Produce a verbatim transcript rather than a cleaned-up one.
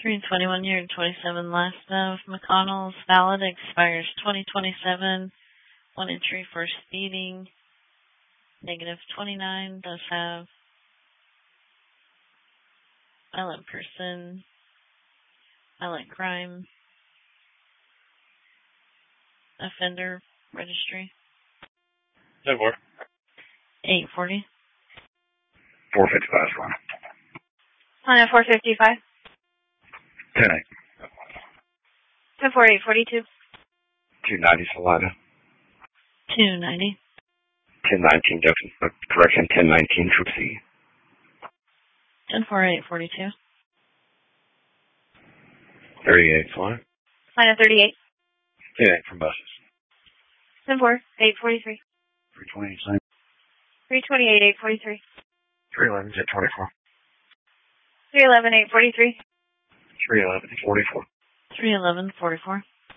three twenty-one year twenty-seven last of McConnell's valid expires twenty twenty-seven. One entry for speeding. Negative twenty-nine does have violent person, violent crime, offender registry. No more. eight forty. four fifty-five is fine. On a four fifty-five. ten eight. ten four eight forty-two. two ninety Salida. two ninety. ten nineteen, Jackson. Uh, correction, ten nineteen, Troop C. ten four eight forty-two. thirty-eight, fine. On a thirty-eight. ten eight from buses. ten four eight forty-three. three twenty, same. three twenty-eight eight forty-three. three eleven, jet twenty-four. three eleven eight forty-three. three eleven, forty-four. three eleven forty-four.